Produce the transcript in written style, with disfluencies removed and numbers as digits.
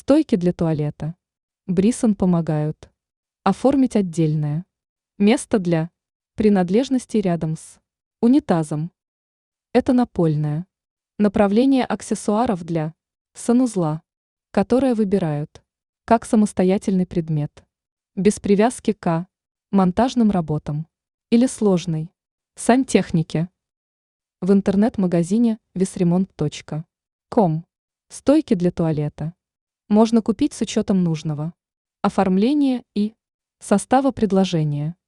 Стойки для туалета. Брисон помогают. Оформить отдельное место для принадлежностей рядом с унитазом. Это напольное направление аксессуаров для санузла, которое выбирают как самостоятельный предмет, без привязки к монтажным работам или сложной сантехнике. В интернет-магазине visremont.com стойки для туалета можно купить с учетом нужного оформления и состава предложения.